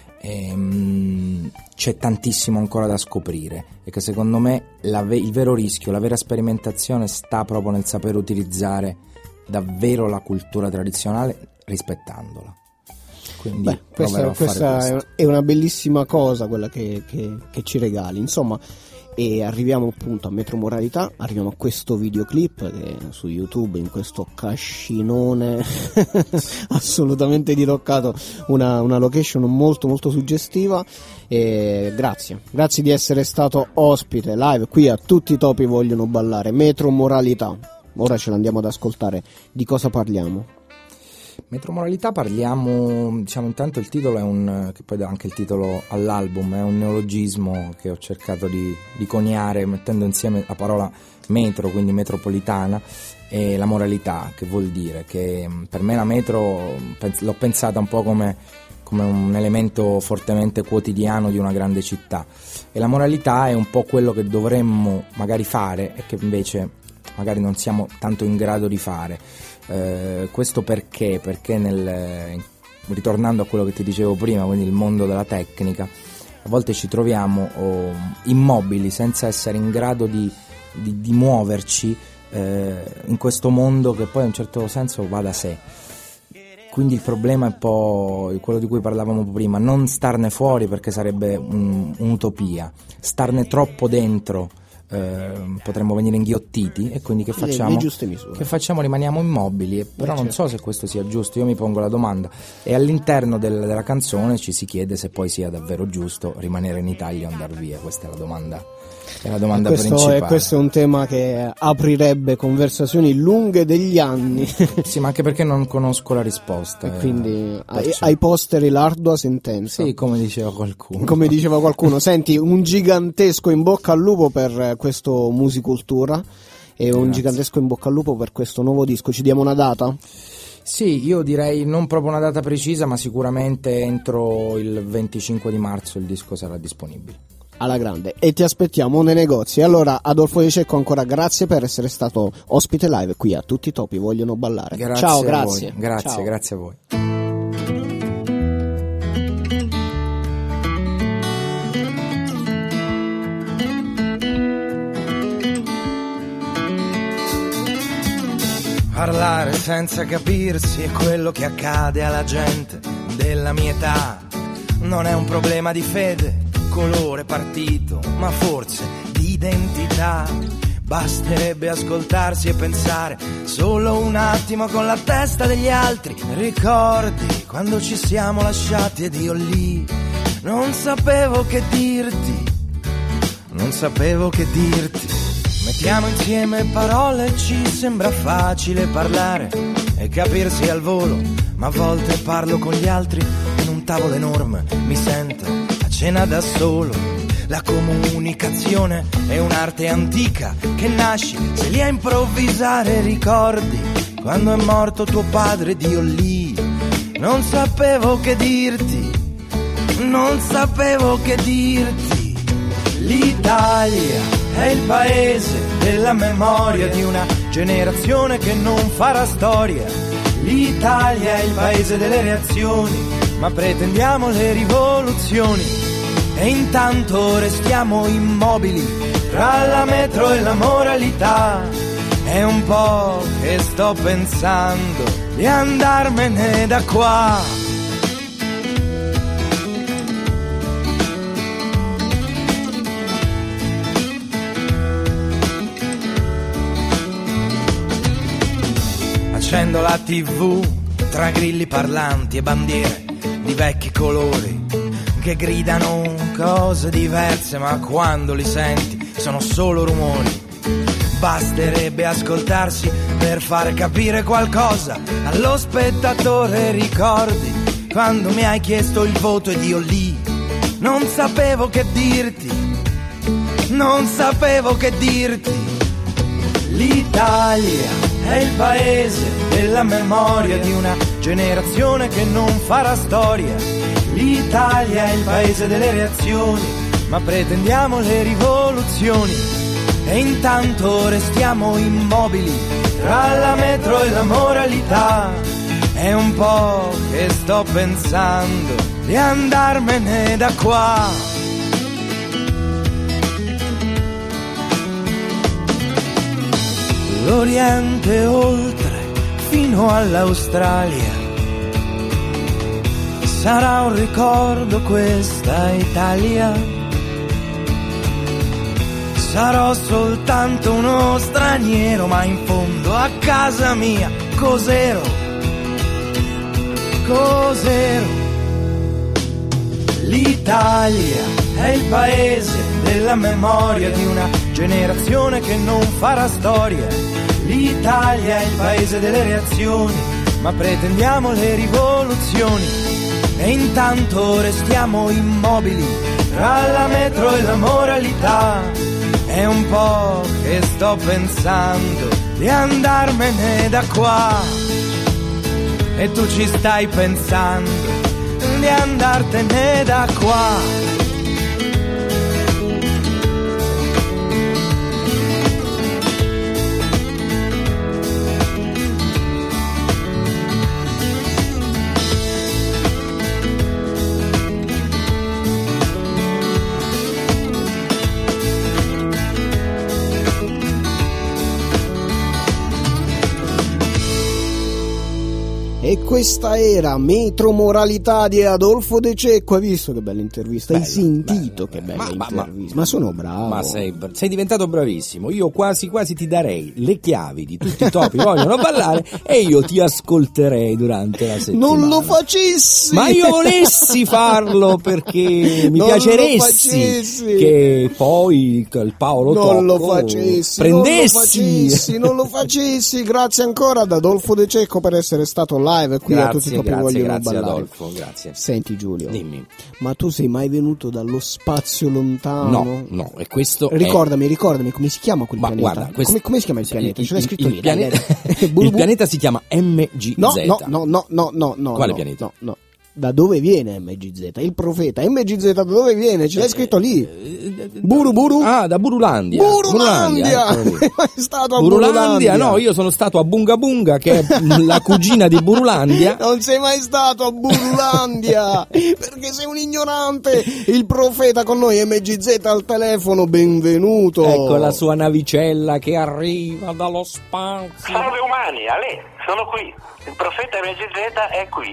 ehm, c'è tantissimo ancora da scoprire e che secondo me la ve- il vero rischio, la vera sperimentazione sta proprio nel saper utilizzare davvero la cultura tradizionale rispettandola. Quindi Beh, questa, questa è una bellissima cosa quella che, che, che ci regali, insomma. E arriviamo appunto a Metro Moralità, arriviamo a questo videoclip che su YouTube, in questo cascinone assolutamente diroccato, una, una location molto molto suggestiva. E grazie, grazie di essere stato ospite live qui a Tutti i topi vogliono ballare. Metro Moralità, ora ce l'andiamo ad ascoltare. Di cosa parliamo? Metro Moralità parliamo, diciamo intanto il titolo è un, che poi dà anche il titolo all'album, è un neologismo che ho cercato di, di coniare mettendo insieme la parola metro, quindi metropolitana, e la moralità, che vuol dire che per me la metro l'ho pensata un po' come, come un elemento fortemente quotidiano di una grande città, e la moralità è un po' quello che dovremmo magari fare e che invece magari non siamo tanto in grado di fare. Eh, questo perché? Perché nel, ritornando a quello che ti dicevo prima, quindi il mondo della tecnica, a volte ci troviamo oh, immobili senza essere in grado di, di, di muoverci eh, in questo mondo che poi in un certo senso va da sé. Quindi il problema è poi quello di cui parlavamo prima, non starne fuori perché sarebbe un, un'utopia, starne troppo dentro. Eh, potremmo venire inghiottiti e quindi che facciamo? Che facciamo? Rimaniamo immobili, però non so se questo sia giusto. Io mi pongo la domanda e all'interno del, della canzone ci si chiede se poi sia davvero giusto rimanere in Italia o andar via. Questa è la domanda, è la domanda e questo, principale. E questo è un tema che aprirebbe conversazioni lunghe degli anni. Sì, ma anche perché non conosco la risposta. E quindi ai, ai posteri l'ardua sentenza. Sì, come diceva qualcuno. Come diceva qualcuno. Senti, un gigantesco in bocca al lupo per questo Musicultura e un Grazie. Gigantesco in bocca al lupo per questo nuovo disco. Ci diamo una data? Sì, io direi non proprio una data precisa, ma sicuramente entro il venticinque di marzo il disco sarà disponibile. Alla grande, e ti aspettiamo nei negozi. Allora, Adolfo Di Cecco, ancora grazie per essere stato ospite live qui a Tutti i topi vogliono ballare. Grazie. Ciao, a grazie. Voi. Grazie, Ciao. Grazie a voi. Parlare senza capirsi è quello che accade alla gente della mia età. Non è un problema di fede, colore, partito, ma forse di identità. Basterebbe ascoltarsi e pensare solo un attimo con la testa degli altri. Ricordi quando ci siamo lasciati ed io lì non sapevo che dirti, non sapevo che dirti. Mettiamo insieme parole, ci sembra facile parlare e capirsi al volo, ma a volte parlo con gli altri in un tavolo enorme, mi sento a cena da solo. La comunicazione è un'arte antica che nasce se lì a improvvisare. Ricordi quando è morto tuo padre ed io lì non sapevo che dirti, non sapevo che dirti. L'Italia è il paese della memoria di una generazione che non farà storia. L'Italia è il paese delle reazioni, ma pretendiamo le rivoluzioni. E intanto restiamo immobili tra la metro e la moralità. È un po' che sto pensando di andarmene da qua. Accendo la tivù tra grilli parlanti e bandiere di vecchi colori che gridano cose diverse, ma quando li senti sono solo rumori. Basterebbe ascoltarsi per far capire qualcosa allo spettatore. Ricordi quando mi hai chiesto il voto ed io lì non sapevo che dirti, non sapevo che dirti. L'Italia è il paese della memoria di una generazione che non farà storia. L'Italia è il paese delle reazioni, ma pretendiamo le rivoluzioni. E intanto restiamo immobili tra la metro e la moralità. È un po' che sto pensando di andarmene da qua. L'Oriente oltre fino all'Australia sarà un ricordo questa Italia. Sarò soltanto uno straniero, ma in fondo a casa mia cos'ero? Cos'ero? L'Italia è il paese della memoria di una generazione che non farà storia. L'Italia è il paese delle reazioni, ma pretendiamo le rivoluzioni. E intanto restiamo immobili tra la metro e la moralità. È un po' che sto pensando di andarmene da qua. E tu ci stai pensando di andartene da qua. E questa era Metro Moralità di Adolfo De Cecco. Hai visto che bella intervista? Bella, Hai sentito bella, che bella. bella Ma- ma- intervista? Ma, sono bravo. Ma sei, sei diventato bravissimo. Io quasi quasi ti darei le chiavi di tutti i topi che vogliono ballare e io ti ascolterei durante la settimana. Non lo facessi! Ma io volessi farlo perché mi Non piaceressi lo facessi. che poi il Paolo Non lo Tocco facessi, prendessi. non lo facessi, non lo facessi. Grazie ancora ad Adolfo De Cecco per essere stato live qui a tutti i Grazie, topi grazie, vogliono grazie ballare. Adolfo, grazie. Senti Giulio, Dimmi. ma tu sei mai venuto dallo spazio lontano? No, no, e questo è- Ricordami, ricordami come si chiama quel Ma pianeta? guarda, questo- come, come si chiama il pianeta? Ce l'hai scritto il, lì. dai, pianeta, dai, dai. il Bulu- pianeta si chiama M G Z. No, no, no, no, no, no, no. Quale no, pianeta? No, no. Da dove viene M G Z? Il profeta M G Z da dove viene? Ce l'hai scritto lì. Buru Buru? Ah, da Burulandia. Burulandia! eccolo lì. Sei mai stato a Burulandia, Burulandia? no, io sono stato a Bunga Bunga, che è la cugina di Burulandia. Non sei mai stato a Burulandia perché sei un ignorante. Il profeta con noi, M G Z al telefono, benvenuto. Ecco la sua navicella che arriva dallo spazio. Salve umani, Ale, sono qui. Il profeta M G Z è qui.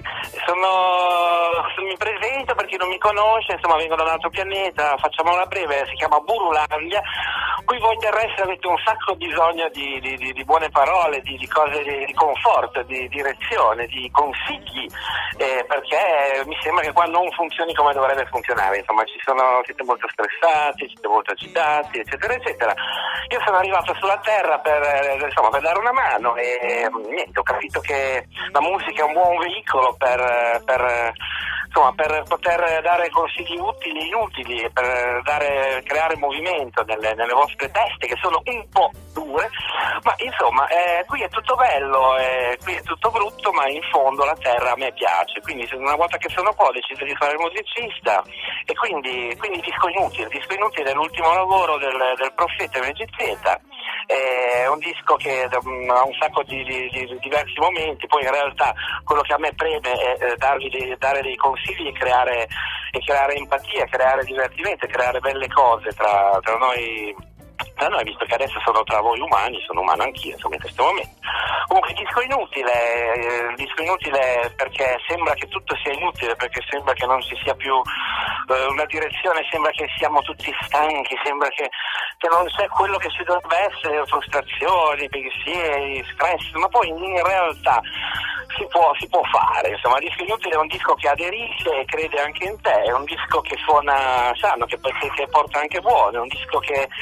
Sono... mi presento per chi non mi conosce, insomma vengo da un altro pianeta, facciamola breve, si chiama Burulandia. Qui voi terrestri avete un sacco bisogno di, di, di, di buone parole, di, di cose di, di conforto, di direzione, di consigli, eh, perché mi sembra che qua non funzioni come dovrebbe funzionare. Insomma, ci sono, siete molto stressati, siete molto agitati, eccetera, eccetera. Io sono arrivato sulla Terra per, eh, insomma, per dare una mano e niente, ho capito che la musica è un buon veicolo per, per, insomma, per poter dare consigli utili e inutili, per dare, creare movimento nelle, nelle vostre teste che sono un po' dure, ma insomma eh, qui è tutto bello, eh, qui è tutto brutto, ma in fondo la terra a me piace, quindi una volta che sono qua ho deciso di fare il musicista e quindi, quindi Disco Inutile. Disco Inutile è l'ultimo lavoro del, del profeta M G Z. È un disco che ha un sacco di, di, di diversi momenti, poi in realtà quello che a me preme è darvi, dare dei consigli e creare, e creare empatia, creare divertimento, creare belle cose tra, tra noi. Tra noi, visto che adesso sono tra voi umani, sono umano anch'io, insomma, in questo momento. Comunque, disco inutile, eh, disco inutile perché sembra che tutto sia inutile, perché sembra che non ci sia più eh, una direzione, sembra che siamo tutti stanchi, sembra che, che non c'è quello che ci dovrebbe essere, frustrazioni, pensieri, stress, ma poi in realtà si può, si può fare, insomma. Disco inutile è un disco che aderisce e crede anche in te, è un disco che suona sano, che, che, che porta anche buono, è un disco che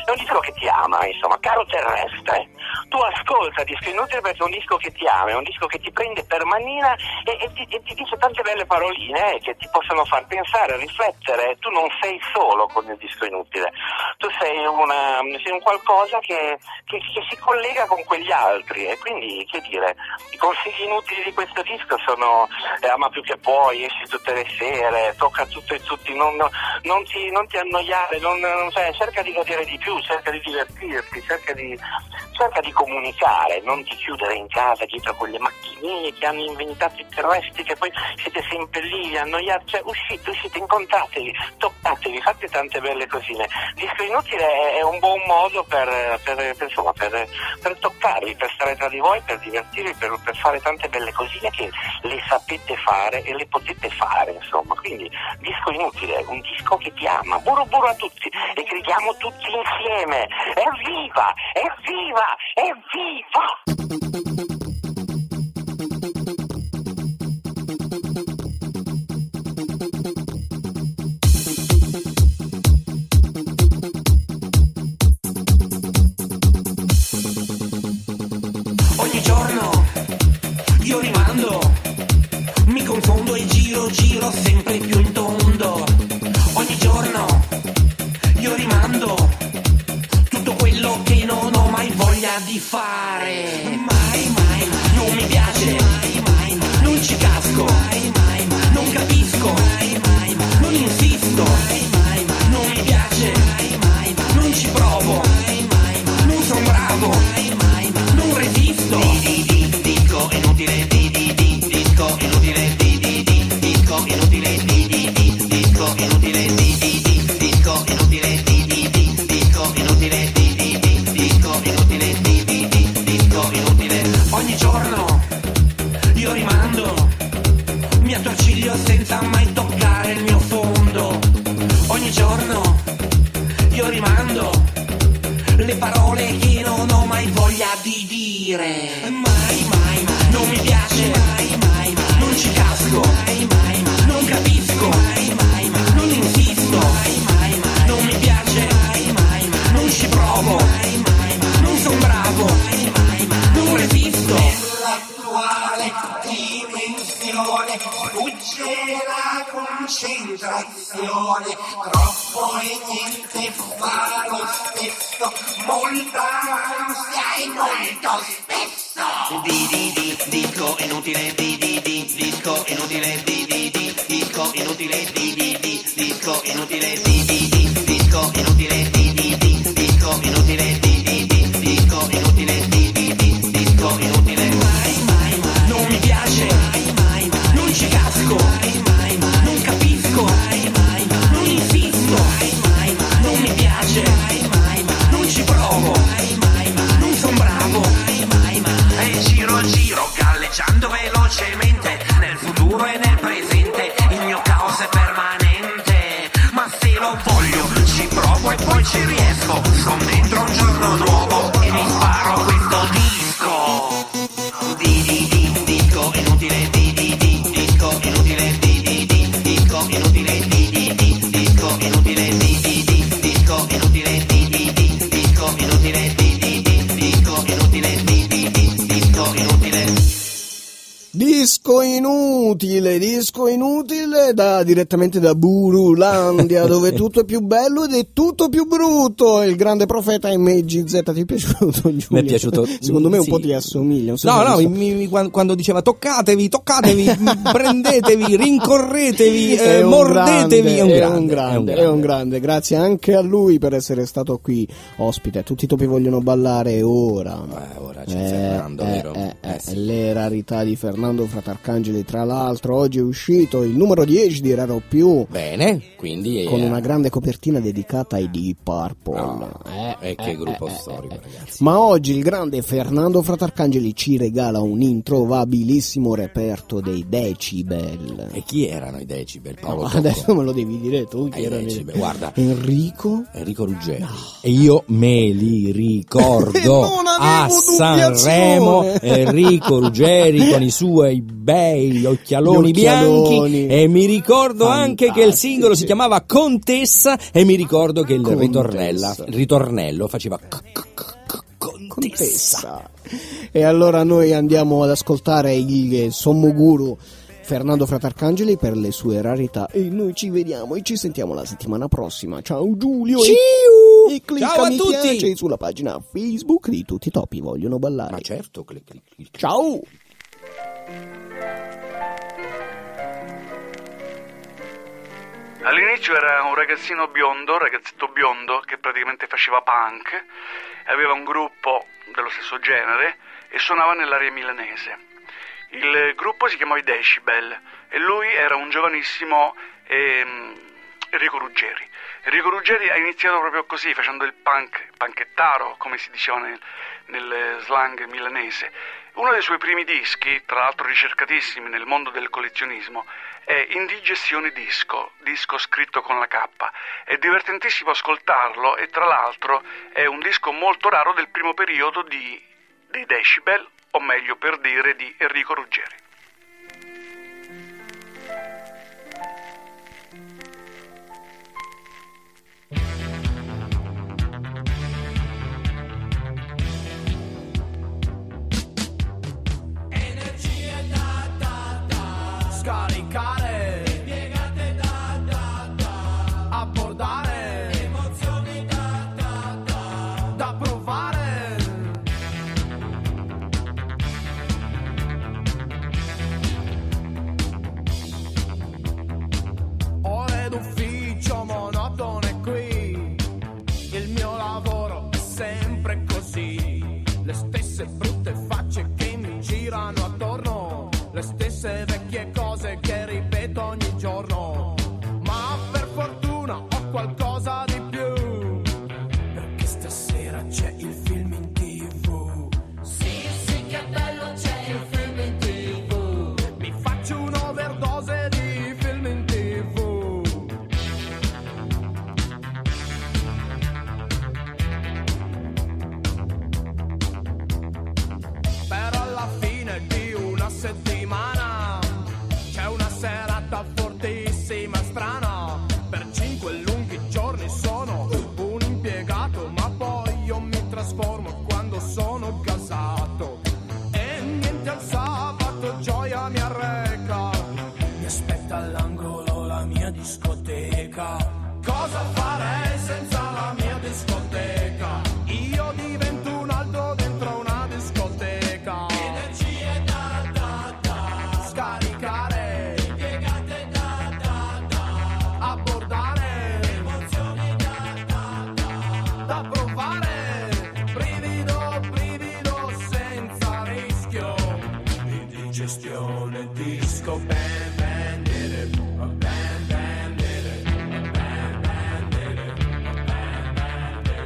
è un disco che ti ama, insomma, caro terrestre. Tu ascolta Disco Inutile perché è un disco che ti ama, è un disco che ti prende per manina e, e, ti, e ti dice tante belle paroline eh, che ti possono far pensare, riflettere. Tu non sei solo con il Disco Inutile, tu sei, una, sei un qualcosa che, che, che si collega con quegli altri, e quindi, che dire, i consigli inutili di questo disco sono eh, ama più che puoi, esci tutte le sere, tocca tutto e tutti, non, non, non, ti, non ti annoiare, non, non, cioè, cerca di godere di più, cerca di divertirti, cerca di, cerca di comunicare, non ti chiudere in casa dietro quelle macchinine che hanno inventato i terrestri, che poi siete sempre lì annoiati, cioè uscite, uscite, incontratevi, toccatevi, fate tante belle cosine. Disco Inutile è, è un buon modo per, per, per, insomma, per, per toccarvi, per stare tra di voi, per divertirvi, per, per fare tante belle cosine che le sapete fare e le potete fare, insomma. Quindi Disco Inutile, un disco che ti ama. Buru buru a tutti e gridiamo tutti insieme: evviva, evviva, evviva! Ogni giorno io rimando, mi confondo e giro, giro sempre più in tondo. Ogni giorno io rimando tutto quello che non ho mai voglia di fare. Mai, mai, mai. Non mi piace, mai, mai, mai. Non ci casco, mai, mai, mai. Non capisco, mai, mai, mai. Non insisto, mai, mai, mai. Non mi piace, mai, mai, mai. Non ci provo, mai, mai, mai. Non sono bravo, mai, mai, mai. Non resisto. Di, di, di, disco inutile, di, di, di, disco inutile, di, di, di, disco inutile, di, di, di, disco inutile, di, di, di, disco inutile, di, di, di, disco inutile, di, di, di, disco inutile, di, di, di, disco inutile. Ogni giorno io rimando, mi attorciglio senza mai toccare il mio fondo. Ogni giorno io rimando le parole che non ho mai voglia di dire. Mai, mai, mai. Non mi piace, mai, mai, mai. Non ci casco, mai, mai, mai. Non capisco, mai, mai, mai. Non insisto, mai, mai, mai. Non mi piace, mai, mai, mai. Non ci provo, mai, mai, mai. Non son bravo, mai, mai, mai. Non resisto. Nell'attuale dimensione fugge la concentrazione, troppo e niente fa lo stesso, molta ansia e molto spesso. Di di di, disco inutile, di di di, disco inutile, di di di, disco inutile, di di di, disco inutile, di di di, disco inutile, di di di, disco inutile, di di di, disco inutile, di di di, disco inutile. Mai, mai, mai. Non mi piace, mai, mai, mai. Non ci casco, mai, mai, mai. Non capisco, mai, mai, mai. Non insisto, mai, mai, mai. Non mi piace, mai, mai, mai. Non ci provo, mai, mai, mai. Non son bravo, mai, mai, mai. E giro, giro, galleggiando velocemente nel futuro e nel presente. Il mio caos è permanente, ma se lo voglio ci provo e poi ci riesco. Son dentro un giorno nuovo e mi sparo questo disco. Di di di, disco inutile, di di di, disco inutile, di di di, disco inutile, di di di, disco inutile, di di di, disco inutile, di di di, disco inutile, di di di, disco inutile, di di di, disco inutile. Disco inutile, disco inutile da, direttamente da Burulandia, dove tutto è più bello ed è tutto più brutto. Il grande profeta M G Z, ti è piaciuto, Giulio? Mi è piaciuto. Secondo me un sì. po' ti assomiglia. No, no, mi, mi, quando diceva toccatevi, toccatevi, prendetevi, rincorretevi, eh, è mordetevi, grande, è un, è, grande, un grande, è un grande, è un grande. Grazie anche a lui per essere stato qui ospite. Tutti i topi vogliono ballare ora. Eh, ora c'è Fernando, eh, vero? Eh, eh, Eh, sì. Le rarità di Fernando Fratarcangeli, tra l'altro oggi è uscito il numero dieci di Raro Più. Bene, quindi Con eh, una grande copertina dedicata ai Deep Purple. no, Eh, e che eh, gruppo eh, storico, eh, ragazzi. Ma oggi il grande Fernando Fratarcangeli ci regala un introvabilissimo reperto dei Decibel. E chi erano i Decibel, Paolo? No, Tocco? adesso me lo devi dire tu chi Eh, erano i Decibel, guarda. Enrico Enrico Ruggeri. E io me li ricordo Non a avevo Sanremo. dubbiazione. Enrico Ruggeri con i suoi bei occhialoni, Gli occhialoni. bianchi, e mi ricordo Fantastici. anche che il singolo si chiamava Contessa, e mi ricordo che il Contessa. ritornella, ritornello faceva c- c- c- Contessa. Contessa. E allora noi andiamo ad ascoltare il sommo guru Fernando Fratarcangeli per le sue rarità, e noi ci vediamo e ci sentiamo la settimana prossima. Ciao Giulio, e, Ciao! e clicca Ciao a mi tutti! piace sulla pagina Facebook di Tutti i Topi Vogliono Ballare. Ma certo, clic, clic, clic. Ciao! All'inizio era un ragazzino biondo, ragazzetto biondo, che praticamente faceva punk, aveva un gruppo dello stesso genere e suonava nell'area milanese. Il gruppo si chiamava i Decibel e lui era un giovanissimo ehm, Enrico Ruggeri. Enrico Ruggeri ha iniziato proprio così, facendo il punk, panchettaro, come si diceva nel, nel slang milanese. Uno dei suoi primi dischi, tra l'altro ricercatissimi nel mondo del collezionismo, è Indigestione Disco, disco scritto con la K. È divertentissimo ascoltarlo e tra l'altro è un disco molto raro del primo periodo di, dei Decibel, o meglio per dire di Enrico Ruggeri. Scaricare, impiegate da da da, abbordare, emozioni da da da, da provare. Ore d'ufficio monotone qui, il mio lavoro è sempre così, le stesse brutte facce che mi girano attorno, le stesse vecchie cose che ripeto ogni giorno, ma per fortuna ho qualcosa di più, perché stasera c'è il film in tivù. Sì, sì, che bello, c'è il film in tivù. Mi faccio un'overdose di film in tivù. Però alla fine di una settimana c'è una serata fortissima, strana. Per cinque lunghi giorni sono un impiegato, ma poi io mi trasformo quando sono casato. E niente, al sabato gioia mi arreca, mi aspetta all'angolo la mia discoteca. Cosa farei senza la mia discoteca? Io divento un altro dentro una discoteca. Energie da da da, scaricare, impiegate da da da, abbordare, emozioni da da da, da provare, brivido, brivido senza rischio, indigestione disco, bam bam did it, bam bam did it, bam bam did it, bam bam did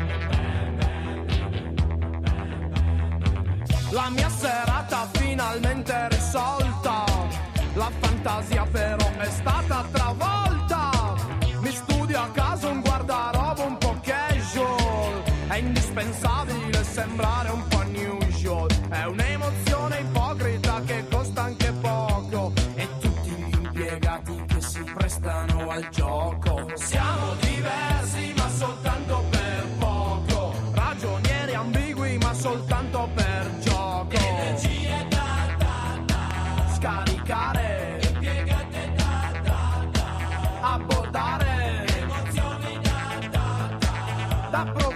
it. La mia serata finalmente risolta, la fantasia però è stata travolta. Mi studio a casa un guardaroba un po' casual, è indispensabile sembrare un po' unusual, è un'emozione ipocrita che costa anche poco, e tutti gli impiegati che si prestano al gioco. Siamo diversi ma soltanto per poco, ragionieri ambigui ma soltanto per gioco. Energie da da da, scaricare, impiegate da da da, abbordare, emozioni da da da, da provare.